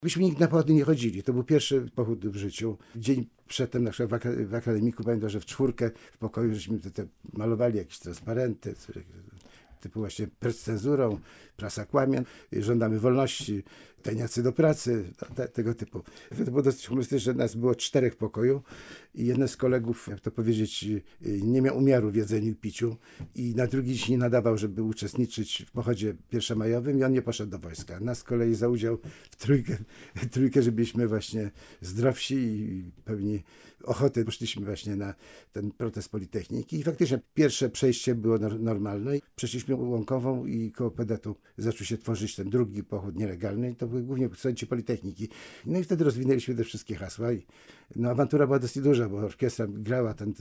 Myśmy nigdy na pochody nie chodzili. To był pierwszy pochód w życiu. Dzień przedtem na przykład w akademiku pamiętam, że w czwórkę w pokoju żeśmy te malowali jakieś transparenty, typu właśnie przed cenzurą, prasa kłamie, żądamy wolności, tajniacy do pracy, tego typu. To było dosyć humorystyczne, że nas było 4 w pokoju i jeden z kolegów, jak to powiedzieć, nie miał umiaru w jedzeniu i piciu i na drugi dzień nie nadawał, żeby uczestniczyć w pochodzie pierwszomajowym i on nie poszedł do wojska. Nas z kolei za udział w trójkę, żebyśmy właśnie zdrowsi i pełni ochoty poszliśmy właśnie na ten protest Politechniki i faktycznie pierwsze przejście było normalne. Przeszliśmy Łąkową i koło Pedetu zaczął się tworzyć ten drugi pochód nielegalny i to były głównie studenci Politechniki. No i wtedy rozwinęliśmy te wszystkie hasła i no, awantura była dosyć duża, bo orkiestra grała, ten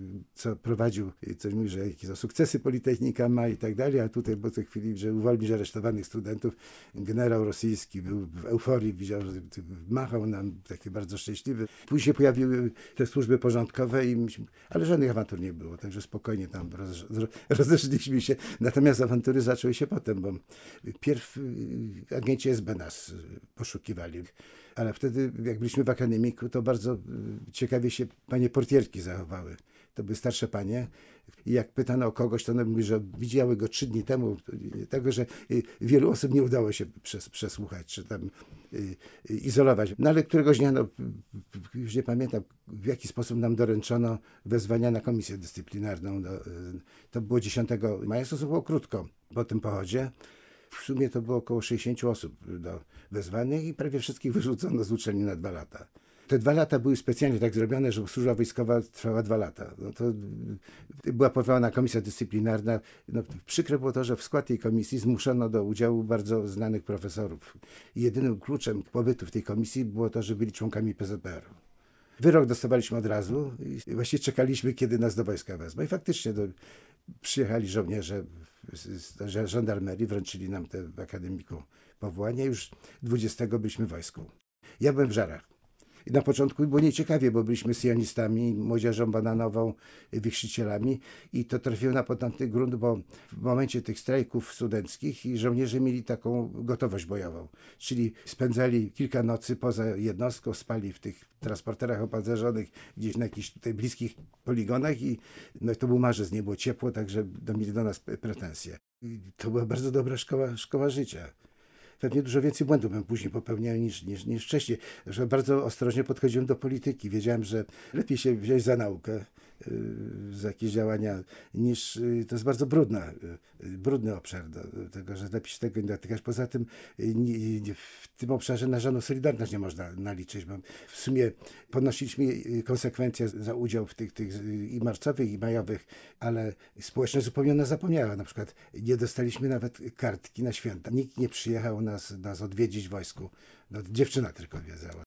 co prowadził, coś mówi, że jakie to sukcesy Politechnika ma i tak dalej, a tutaj po tej chwili, że uwolnić aresztowanych studentów, generał rosyjski był w euforii, widział, że machał nam, taki bardzo szczęśliwy. Później się pojawiły te służby porządkowe, ale żadnych awantur nie było, także spokojnie tam rozeszliśmy się. Natomiast awantury zaczęły się potem, bo pierw agenci SB nas poszukiwali. Ale wtedy, jak byliśmy w akademiku, to bardzo ciekawie się panie portierki zachowały. To były starsze panie. I jak pytano o kogoś, to one mówi, że widziały go 3 dni temu. Tego, że wielu osób nie udało się przesłuchać, czy tam izolować. No ale któregoś dnia, już nie pamiętam, w jaki sposób nam doręczono wezwania na komisję dyscyplinarną. To było 10 maja, to było krótko po tym pochodzie. W sumie to było około 60 osób wezwanych i prawie wszystkich wyrzucono z uczelni na 2 lata. Te 2 lata były specjalnie tak zrobione, żeby służba wojskowa trwała 2 lata. No to była powołana komisja dyscyplinarna. No, przykre było to, że w skład tej komisji zmuszono do udziału bardzo znanych profesorów. I jedynym kluczem pobytu w tej komisji było to, że byli członkami PZPR-u. Wyrok dostawaliśmy od razu i właściwie czekaliśmy, kiedy nas do wojska wezmą. I faktycznie przyjechali żołnierze z żandarmerii, wręczyli nam te w akademiku powołania. Już 20 byliśmy w wojsku. Ja byłem w Żarach. I na początku było nieciekawie, bo byliśmy sionistami, młodzieżą bananową, wichrzycielami i to trafiło na podatny grunt, bo w momencie tych strajków studenckich i żołnierze mieli taką gotowość bojową. Czyli spędzali kilka nocy poza jednostką, spali w tych transporterach opancerzonych gdzieś na jakichś tutaj bliskich poligonach i no, to był marzec, nie było ciepło, także mieli do nas pretensje. I to była bardzo dobra szkoła życia. Pewnie dużo więcej błędów bym później popełniał niż wcześniej. Że bardzo ostrożnie podchodziłem do polityki. Wiedziałem, że lepiej się wziąć za naukę, za jakieś działania, niż to jest bardzo brudny obszar do tego, że lepiej się tego nie dotykać. Poza tym w tym obszarze na żadną solidarność nie można naliczyć, bo w sumie ponosiliśmy konsekwencje za udział w tych i marcowych, i majowych, ale społeczność zupełnie nas zapomniała. Na przykład nie dostaliśmy nawet kartki na święta. Nikt nie przyjechał nas odwiedzić w wojsku. No, dziewczyna tylko odwiedzała.